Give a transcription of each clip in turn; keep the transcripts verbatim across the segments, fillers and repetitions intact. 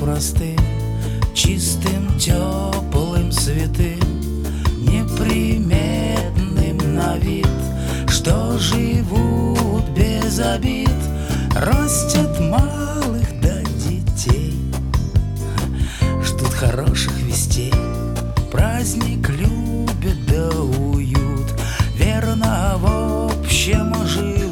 простым, чистым, теплым, святым, неприметным на вид, что живут без обид, растят малых до детей, ждут хороших вестей, праздник любят да уют, верно в общем живут.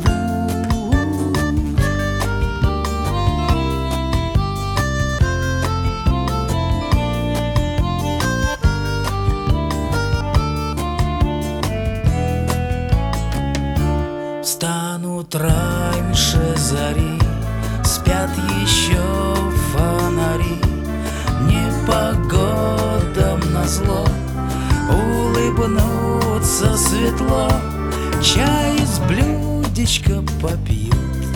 Встанут раньше зари, спят еще фонари, непогодам назло улыбнутся светло, чай из блюдечка попьют,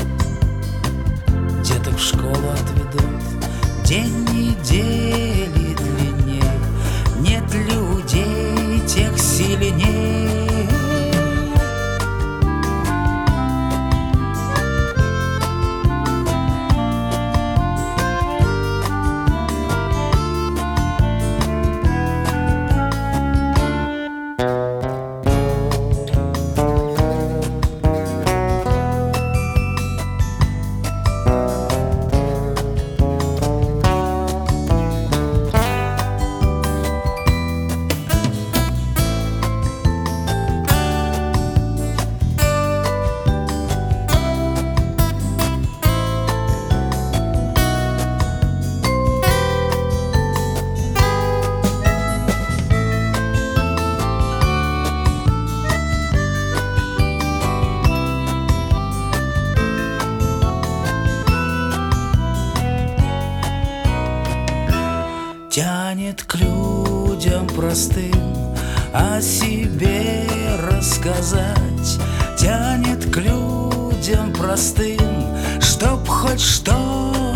деток в школу отведут. День недели длинней, нет людей тех сильней. Тянет к людям простым о себе рассказать, тянет к людям простым, чтоб хоть что